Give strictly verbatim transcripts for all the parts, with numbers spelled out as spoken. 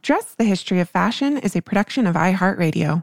Dress, the History of Fashion is a production of iHeartRadio.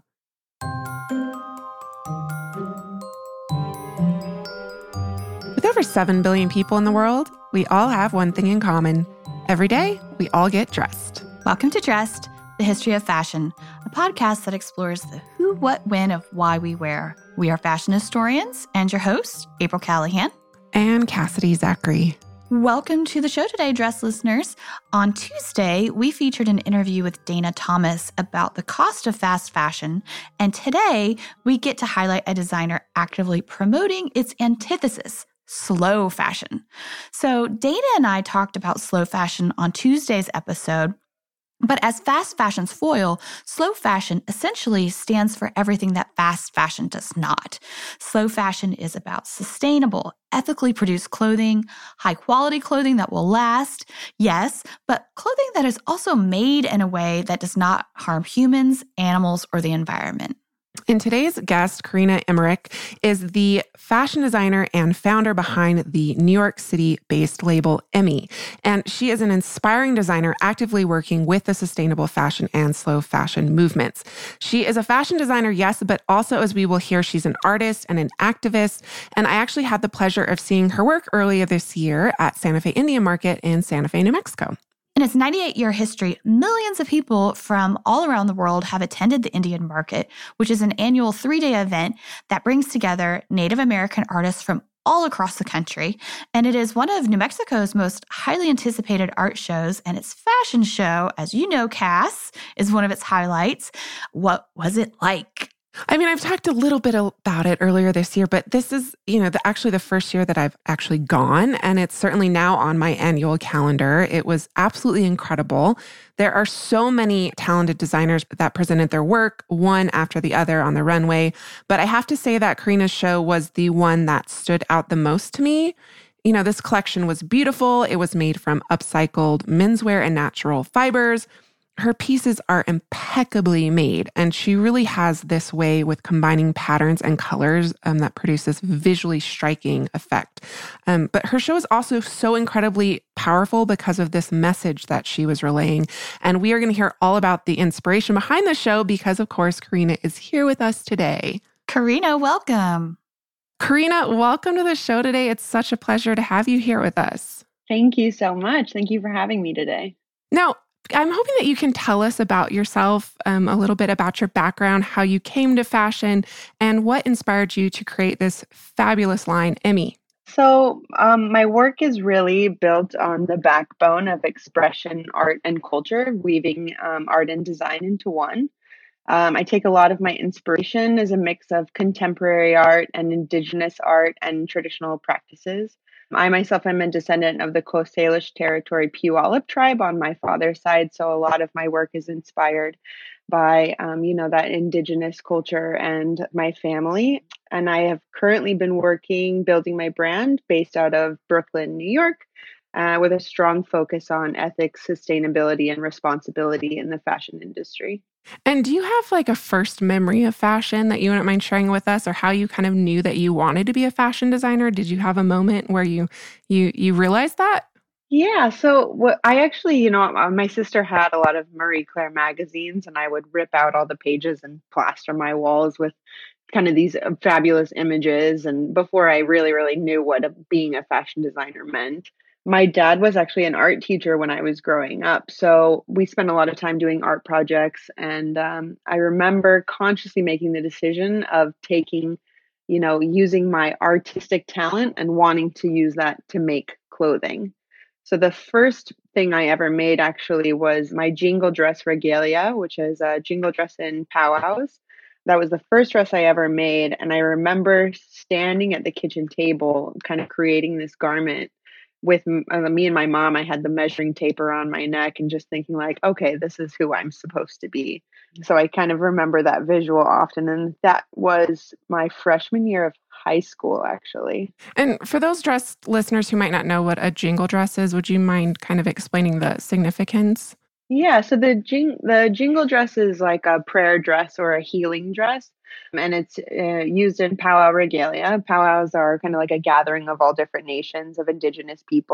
With over seven billion people in the world, we all have one thing in common. Every day, we all get dressed. Welcome to Dressed, the History of Fashion, a podcast that explores the who, what, when of why we wear. We are fashion historians and your hosts, April Callahan and Cassidy Zachary. Welcome to the show today, Dress listeners. On Tuesday, we featured an interview with Dana Thomas about the cost of fast fashion, and today we get to highlight a designer actively promoting its antithesis, slow fashion. So Dana and I talked about slow fashion on Tuesday's episode, but as fast fashion's foil, slow fashion essentially stands for everything that fast fashion does not. Slow fashion is about sustainable, ethically produced clothing, high-quality clothing that will last, yes, but clothing that is also made in a way that does not harm humans, animals, or the environment. And today's guest, Karina Emmerich, is the fashion designer and founder behind the New York City-based label Emmy. And she is an inspiring designer actively working with the sustainable fashion and slow fashion movements. She is a fashion designer, yes, but also, as we will hear, she's an artist and an activist. And I actually had the pleasure of seeing her work earlier this year at Santa Fe Indian Market in Santa Fe, New Mexico. In its ninety-eight-year history, millions of people from all around the world have attended the Indian Market, which is an annual three-day event that brings together Native American artists from all across the country. And it is one of New Mexico's most highly anticipated art shows, and its fashion show, as you know, Cass, is one of its highlights. What was it like? I mean, I've talked a little bit about it earlier this year, but this is, you know, the, actually the first year that I've actually gone, and it's certainly now on my annual calendar. It was absolutely incredible. There are so many talented designers that presented their work, one after the other on the runway, but I have to say that Karina's show was the one that stood out the most to me. You know, this collection was beautiful. It was made from upcycled menswear and natural fibers. Her pieces are impeccably made, and she really has this way with combining patterns and colors um, that produce this visually striking effect. Um, but her show is also so incredibly powerful because of this message that she was relaying. And we are going to hear all about the inspiration behind the show because, of course, Karina is here with us today. Karina, welcome. Karina, welcome to the show today. It's such a pleasure to have you here with us. Thank you so much. Thank you for having me today. Now, I'm hoping that you can tell us about yourself, um, a little bit about your background, how you came to fashion, and what inspired you to create this fabulous line, Emmy. So um, my work is really built on the backbone of expression, art, and culture, weaving um, art and design into one. Um, I take a lot of my inspiration as a mix of contemporary art and indigenous art and traditional practices. I myself am a descendant of the Coast Salish Territory Puyallup tribe on my father's side, so a lot of my work is inspired by, um, you know, that indigenous culture and my family. And I have currently been working, building my brand based out of Brooklyn, New York, uh, with a strong focus on ethics, sustainability, and responsibility in the fashion industry. And do you have like a first memory of fashion that you wouldn't mind sharing with us, or how you kind of knew that you wanted to be a fashion designer? Did you have a moment where you you you realized that? Yeah, so what I actually, you know, uh, my sister had a lot of Marie Claire magazines, and I would rip out all the pages and plaster my walls with kind of these uh, fabulous images. And before I really, really knew what a, being a fashion designer meant. My dad was actually an art teacher when I was growing up. So we spent a lot of time doing art projects. And um, I remember consciously making the decision of taking, you know, using my artistic talent and wanting to use that to make clothing. So the first thing I ever made actually was my jingle dress regalia, which is a jingle dress in powwows. That was the first dress I ever made. And I remember standing at the kitchen table, kind of creating this garment with uh, me and my mom. I had the measuring tape around my neck and just thinking like, okay, this is who I'm supposed to be. So I kind of remember that visual often. And that was my freshman year of high school, actually. And for those dress listeners who might not know what a jingle dress is, would you mind kind of explaining the significance? Yeah, so the jing- the jingle dress is like a prayer dress or a healing dress, and it's uh, used in powwow regalia. Powwows are kind of like a gathering of all different nations of indigenous people.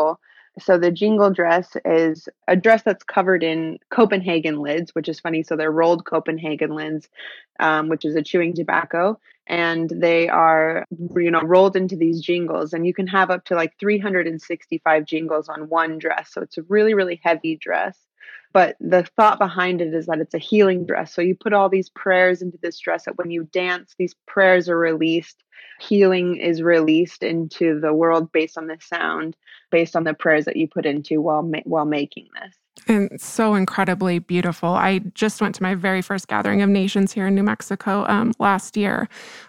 So the jingle dress is a dress that's covered in Copenhagen lids, which is funny. So they're rolled Copenhagen lids, um, which is a chewing tobacco, and they are, you know, rolled into these jingles, and you can have up to like three hundred sixty-five jingles on one dress. So it's a really, really heavy dress. But the thought behind it is that it's a healing dress. So you put all these prayers into this dress that when you dance, these prayers are released. Healing is released into the world based on the sound, based on the prayers that you put into while ma- while making this. And so incredibly beautiful. I just went to my very first Gathering of Nations here in New Mexico um, last year.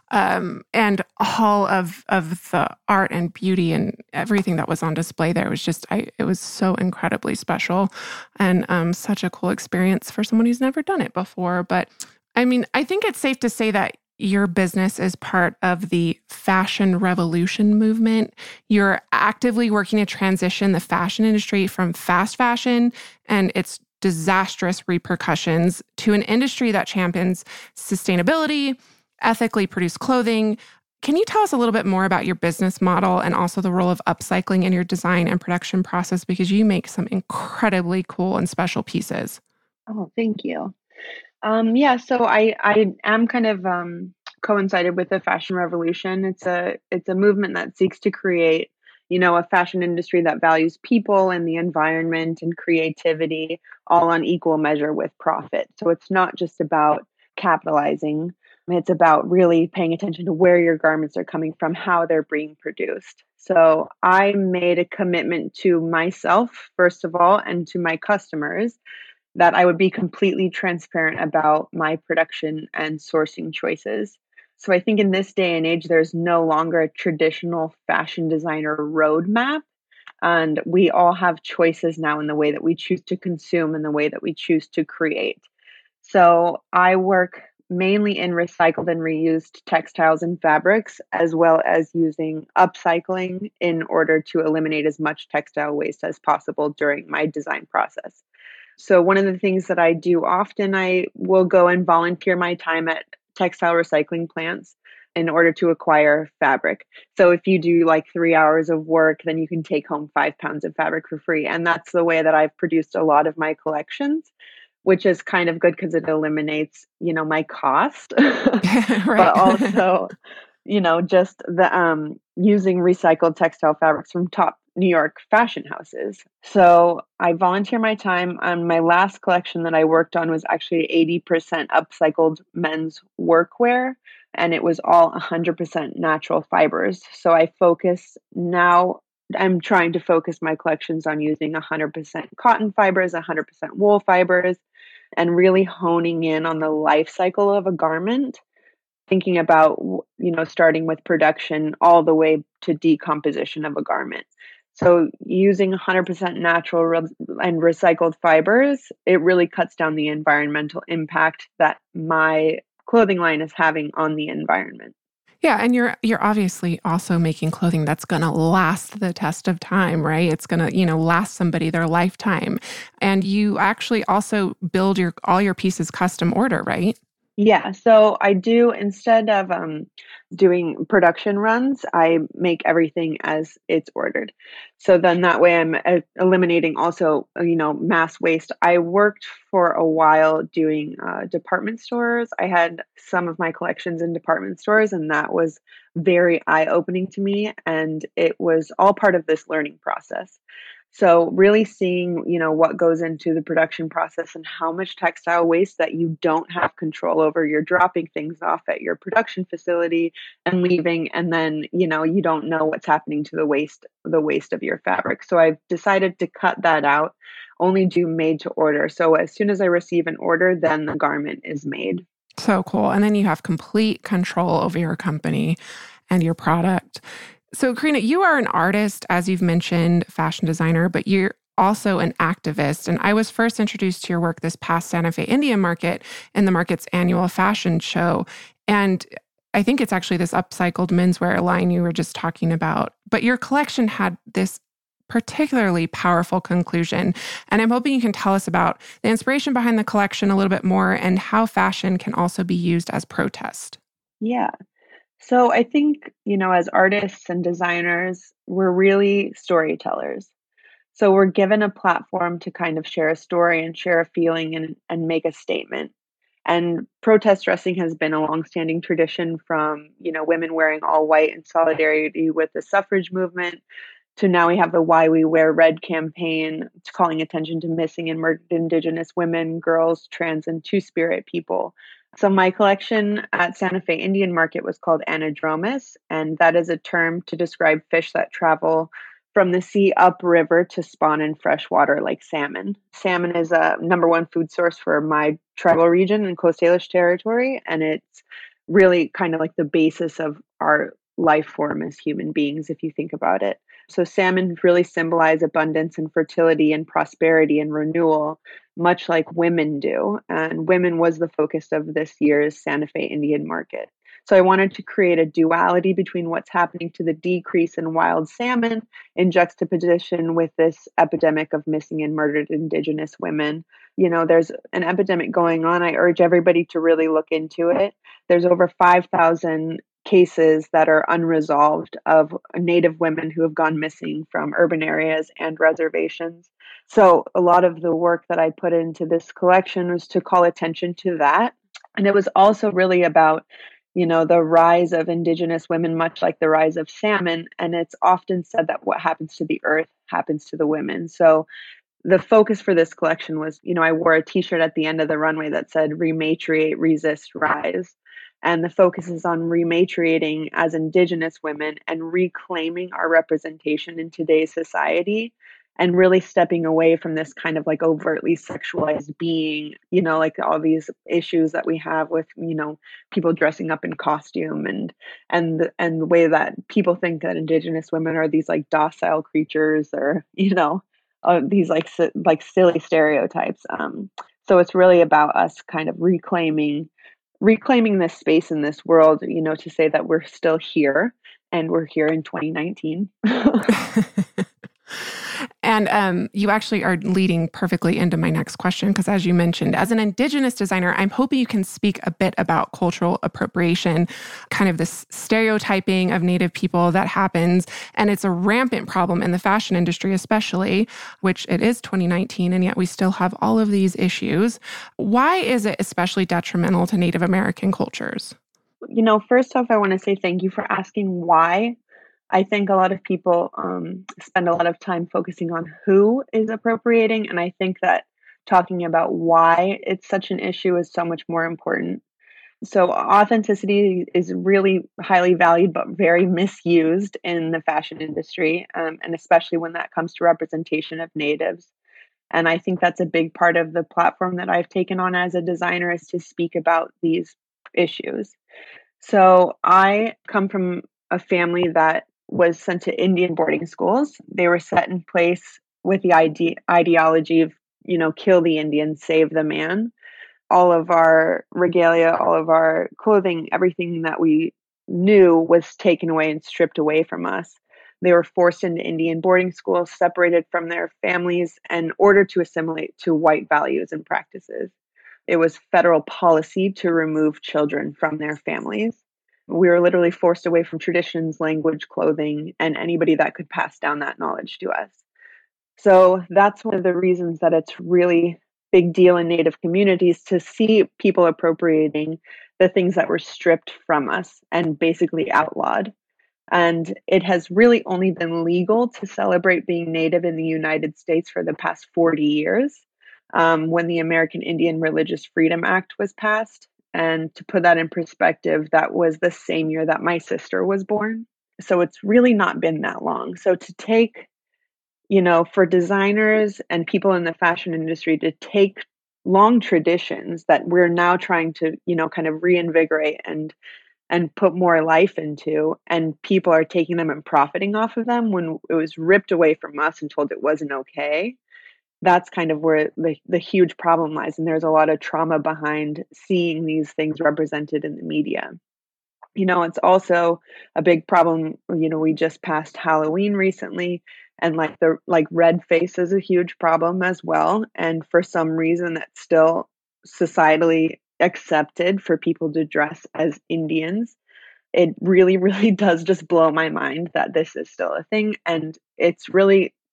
Um, and all of of the art and beauty and everything that was on display there was just, I, it was so incredibly special and um, such a cool experience for someone who's never done it before. But I mean, I think it's safe to say that your business is part of the fashion revolution movement. You're actively working to transition the fashion industry from fast fashion and its disastrous repercussions to an industry that champions sustainability, ethically produced clothing. Can you tell us a little bit more about your business model and also the role of upcycling in your design and production process? Because you make some incredibly cool and special pieces. Oh, thank you. Um, yeah, so I I am kind of um, coincided with the fashion revolution. It's a it's a movement that seeks to create, you know, a fashion industry that values people and the environment and creativity all on equal measure with profit. So it's not just about capitalizing. It's about really paying attention to where your garments are coming from, how they're being produced. So I made a commitment to myself, first of all, and to my customers that I would be completely transparent about my production and sourcing choices. So I think in this day and age, there's no longer a traditional fashion designer roadmap. And we all have choices now in the way that we choose to consume and the way that we choose to create. So I work mainly in recycled and reused textiles and fabrics, as well as using upcycling in order to eliminate as much textile waste as possible during my design process. So one of the things that I do often, I will go and volunteer my time at textile recycling plants in order to acquire fabric. So if you do like three hours of work, then you can take home five pounds of fabric for free. And that's the way that I've produced a lot of my collections, which is kind of good because it eliminates, you know, my cost, Right. but also, you know, just the um using recycled textile fabrics from top New York fashion houses. So I volunteer my time. On my last collection that I worked on was actually eighty percent upcycled men's workwear, and it was all one hundred percent natural fibers. So I focus now, I'm trying to focus my collections on using one hundred percent cotton fibers, one hundred percent wool fibers, and really honing in on the life cycle of a garment, thinking about, you know, starting with production all the way to decomposition of a garment. So using one hundred percent natural re- and recycled fibers, it really cuts down the environmental impact that my clothing line is having on the environment. Yeah, and you're you're obviously also making clothing that's going to last the test of time, right? It's going to, you know, last somebody their lifetime. And you actually also build your all your pieces custom order, right? Yeah, so I do, instead of um, doing production runs, I make everything as it's ordered. So then that way I'm uh, eliminating also, uh, you know, mass waste. I worked for a while doing uh, department stores. I had some of my collections in department stores, and that was very eye-opening to me. And it was all part of this learning process. So really seeing, you know, what goes into the production process and how much textile waste that you don't have control over. You're dropping things off at your production facility and leaving, and then, you know, you don't know what's happening to the waste, the waste of your fabric. So I've decided to cut that out, only do made to order. So as soon as I receive an order, then the garment is made. So cool. And then you have complete control over your company and your product. So, Karina, you are an artist, as you've mentioned, fashion designer, but you're also an activist. And I was first introduced to your work this past Santa Fe India Market in the market's annual fashion show. And I think it's actually this upcycled menswear line you were just talking about. But your collection had this particularly powerful conclusion. And I'm hoping you can tell us about the inspiration behind the collection a little bit more and how fashion can also be used as protest. Yeah. So I think, you know, as artists and designers, we're really storytellers. So we're given a platform to kind of share a story and share a feeling and, and make a statement. And protest dressing has been a longstanding tradition from, you know, women wearing all white in solidarity with the suffrage movement to now we have the Why We Wear Red campaign calling attention to missing and murdered Indigenous women, girls, trans, and Two-Spirit people. So my collection at Santa Fe Indian Market was called Anadromous, and that is a term to describe fish that travel from the sea upriver to spawn in fresh water like salmon. Salmon is a number one food source for my tribal region in Coast Salish territory, and it's really kind of like the basis of our life form as human beings, if you think about it. So salmon really symbolize abundance and fertility and prosperity and renewal, much like women do. And women was the focus of this year's Santa Fe Indian Market. So I wanted to create a duality between what's happening to the decrease in wild salmon in juxtaposition with this epidemic of missing and murdered Indigenous women. You know, there's an epidemic going on. I urge everybody to really look into it. There's over five thousand cases that are unresolved of Native women who have gone missing from urban areas and reservations. So a lot of the work that I put into this collection was to call attention to that. And it was also really about, you know, the rise of Indigenous women, much like the rise of salmon. And it's often said that what happens to the earth happens to the women. So the focus for this collection was, you know, I wore a t-shirt at the end of the runway that said rematriate, resist, rise. And the focus is on rematriating as Indigenous women and reclaiming our representation in today's society and really stepping away from this kind of like overtly sexualized being, you know, like all these issues that we have with, you know, people dressing up in costume and and and the way that people think that Indigenous women are these like docile creatures or, you know, uh, these like si- like silly stereotypes. Um, so it's really about us kind of reclaiming reclaiming this space in this world, you know, to say that we're still here and we're here in twenty nineteen. And um, you actually are leading perfectly into my next question, because as you mentioned, as an Indigenous designer, I'm hoping you can speak a bit about cultural appropriation, kind of this stereotyping of Native people that happens. And it's a rampant problem in the fashion industry, especially, which it is twenty nineteen, and yet we still have all of these issues. Why is it especially detrimental to Native American cultures? You know, first off, I want to say thank you for asking why. I think a lot of people um, spend a lot of time focusing on who is appropriating. And I think that talking about why it's such an issue is so much more important. So authenticity is really highly valued, but very misused in the fashion industry, um, and especially when that comes to representation of natives. And I think that's a big part of the platform that I've taken on as a designer is to speak about these issues. So I come from a family that was sent to Indian boarding schools. They were set in place with the ide- ideology of, you know, kill the Indian, save the man. All of our regalia, all of our clothing, everything that we knew was taken away and stripped away from us. They were forced into Indian boarding schools, separated from their families, in order to assimilate to white values and practices. It was federal policy to remove children from their families. We were literally forced away from traditions, language, clothing, and anybody that could pass down that knowledge to us. So that's one of the reasons that it's really big deal in Native communities to see people appropriating the things that were stripped from us and basically outlawed. And it has really only been legal to celebrate being Native in the United States for the past forty years, um, when the American Indian Religious Freedom Act was passed. And to put that in perspective, that was the same year that my sister was born. So it's really not been that long. So to take, you know, for designers and people in the fashion industry to take long traditions that we're now trying to, you know, kind of reinvigorate and and put more life into, and people are taking them and profiting off of them when it was ripped away from us and told it wasn't okay. That's kind of where the, the huge problem lies. And there's a lot of trauma behind seeing these things represented in the media. You know, it's also a big problem. You know, we just passed Halloween recently, and like the like red face is a huge problem as well. And for some reason, that's still societally accepted for people to dress as Indians. It really, really does just blow my mind that this is still a thing. And it's really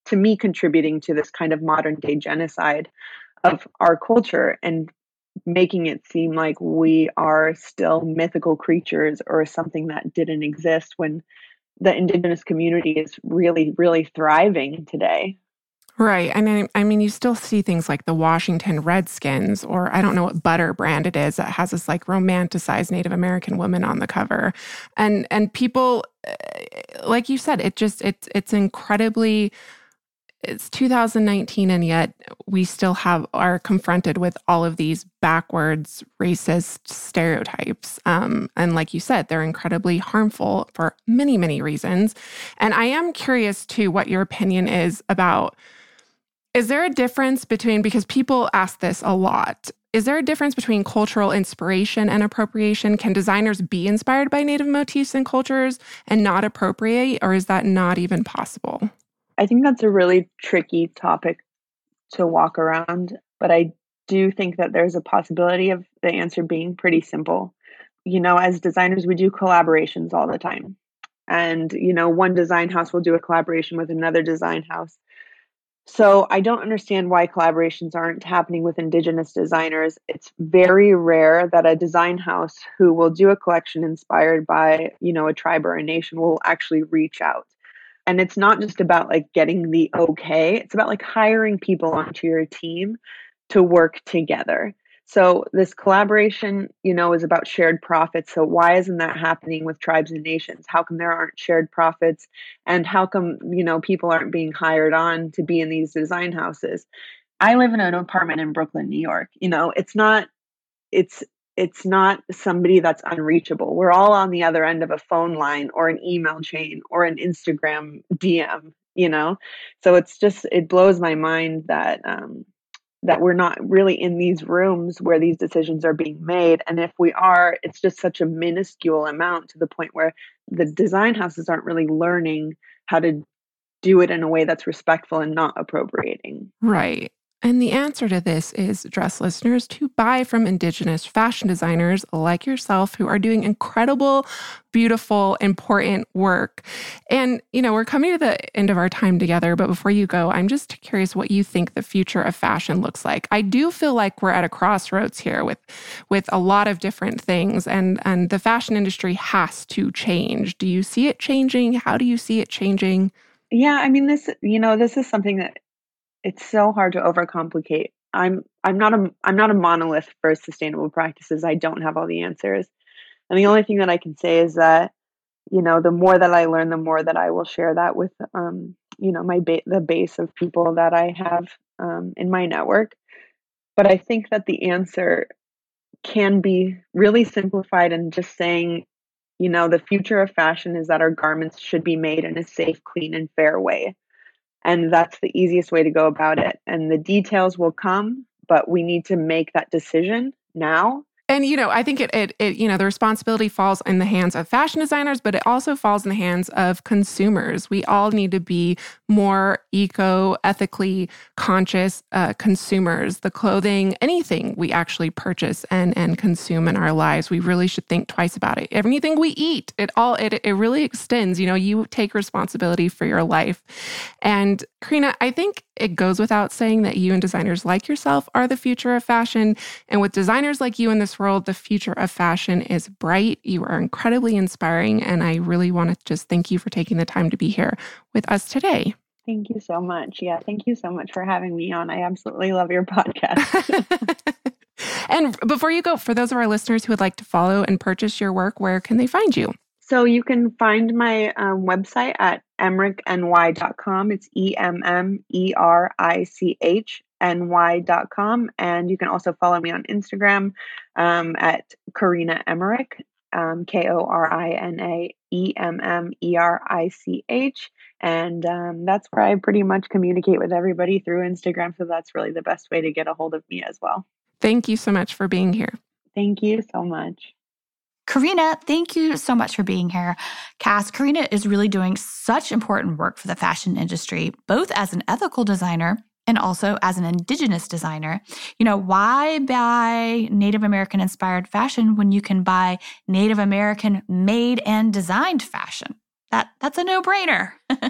to me, contributing to this kind of modern day genocide of our culture and making it seem like we are still mythical creatures or something that didn't exist when the Indigenous community is really, really thriving today. Right. And I, I mean, you still see things like the Washington Redskins, or I don't know what butter brand it is that has this like romanticized Native American woman on the cover. And and people, like you said, it just, it's, it's incredibly, it's two thousand nineteen, and yet we still have, are confronted with all of these backwards racist stereotypes. Um, and like you said, they're incredibly harmful for many, many reasons. And I am curious too, what your opinion is about, is there a difference between, because people ask this a lot, is there a difference between cultural inspiration and appropriation? Can designers be inspired by Native motifs and cultures and not appropriate, or is that not even possible? I think that's a really tricky topic to walk around, but I do think that there's a possibility of the answer being pretty simple. You know, as designers, we do collaborations all the time. And, you know, one design house will do a collaboration with another design house. So I don't understand why collaborations aren't happening with Indigenous designers. It's very rare that a design house who will do a collection inspired by, you know, a tribe or a nation will actually reach out. And it's not just about like getting the okay, it's about like hiring people onto your team to work together. So this collaboration, you know, is about shared profits. So why isn't that happening with tribes and nations? How come there aren't shared profits? And how come, you know, people aren't being hired on to be in these design houses? I live in an apartment in Brooklyn, New York. You know, it's not, it's, it's not somebody that's unreachable. We're all on the other end of a phone line or an email chain or an Instagram D M, you know? So it's just, it blows my mind that, um, that we're not really in these rooms where these decisions are being made. And if we are, it's just such a minuscule amount to the point where the design houses aren't really learning how to do it in a way that's respectful and not appropriating. Right. And the answer to this is, dress listeners, to buy from Indigenous fashion designers like yourself who are doing incredible, beautiful, important work. And, you know, we're coming to the end of our time together, but before you go, I'm just curious what you think the future of fashion looks like. I do feel like we're at a crossroads here with, with a lot of different things, and, and the fashion industry has to change. Do you see it changing? How do you see it changing? Yeah, I mean, this, you know, this is something that it's so hard to overcomplicate. I'm I'm not a I'm not a monolith for sustainable practices. I don't have all the answers. And the only thing that I can say is that, you know, the more that I learn, the more that I will share that with, um, you know, my ba- the base of people that I have um, in my network. But I think that the answer can be really simplified in just saying, you know, the future of fashion is that our garments should be made in a safe, clean, and fair way. And that's the easiest way to go about it. And the details will come, but we need to make that decision now. And, you know, I think it, it, it, you know, the responsibility falls in the hands of fashion designers, but it also falls in the hands of consumers. We all need to be more eco-ethically conscious uh, consumers. The clothing, anything we actually purchase and, and consume in our lives, we really should think twice about it. Anything we eat, it all, it, it really extends. You know, you take responsibility for your life. And Karina, I think it goes without saying that you and designers like yourself are the future of fashion. And with designers like you in this world, the future of fashion is bright. You are incredibly inspiring. And I really want to just thank you for taking the time to be here with us today. Thank you so much. Yeah, thank you so much for having me on. I absolutely love your podcast. And before you go, for those of our listeners who would like to follow and purchase your work, where can they find you? So you can find my um, website at emmerich n y dot com. It's E M M E R I C H N Y dot com. And you can also follow me on Instagram um, at Karina Emmerich, um, K O R I N A E M M E R I C H. And um, that's where I pretty much communicate with everybody through Instagram. So that's really the best way to get a hold of me as well. Thank you so much for being here. Thank you so much. Karina, thank you so much for being here. Cass, Karina is really doing such important work for the fashion industry, both as an ethical designer and also as an Indigenous designer. You know, why buy Native American inspired fashion when you can buy Native American made and designed fashion? That that's a no-brainer.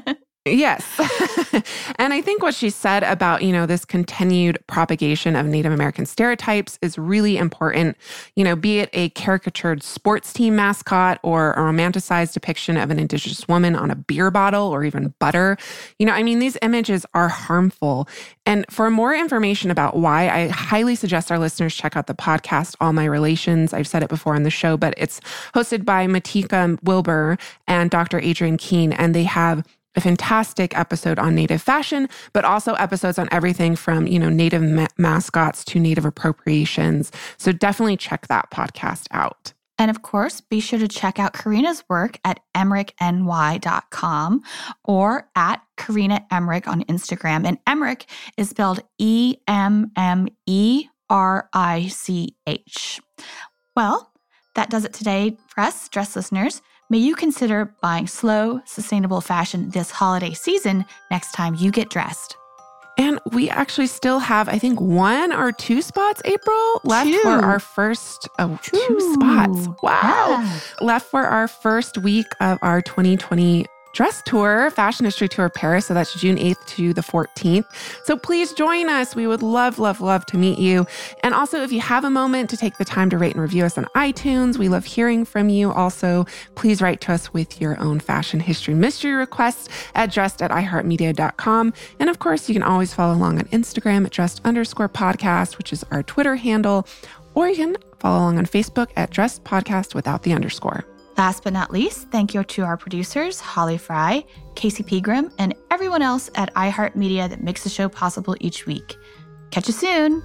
Yes. And I think what she said about, you know, this continued propagation of Native American stereotypes is really important. You know, be it a caricatured sports team mascot or a romanticized depiction of an Indigenous woman on a beer bottle or even butter. You know, I mean, these images are harmful. And for more information about why, I highly suggest our listeners check out the podcast, All My Relations. I've said it before on the show, but it's hosted by Matika Wilbur and Doctor Adrienne Keene, and they have a fantastic episode on Native fashion, but also episodes on everything from, you know, Native ma- mascots to Native appropriations. So definitely check that podcast out. And of course, be sure to check out Karina's work at emmerich n y dot com or at Karina Emmerich on Instagram. And Emmerich is spelled E M M E R I C H. Well, that does it today for us, dress listeners. May you consider buying slow, sustainable fashion this holiday season next time you get dressed. And we actually still have, I think, one or two spots, April, left two. for our first, oh, two, two spots. Wow. Yeah. Left for our first week of our twenty twenty dress tour, Fashion History Tour Paris. So that's June eighth to the fourteenth. So please join us. We would love, love, love to meet you. And also, if you have a moment to take the time to rate and review us on iTunes, we love hearing from you. Also, please write to us with your own fashion history mystery requests at dressed at i heart media dot com. And of course, you can always follow along on Instagram at dressed underscore podcast, which is our Twitter handle, or you can follow along on Facebook at dressed podcast without the underscore. Last but not least, thank you to our producers, Holly Fry, Casey Pegram, and everyone else at iHeartMedia that makes the show possible each week. Catch you soon.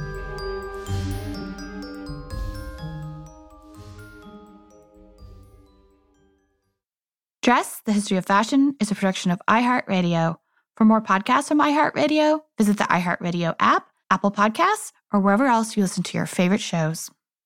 Dress, the History of Fashion is a production of iHeartRadio. For more podcasts from iHeartRadio, visit the iHeartRadio app, Apple Podcasts, or wherever else you listen to your favorite shows.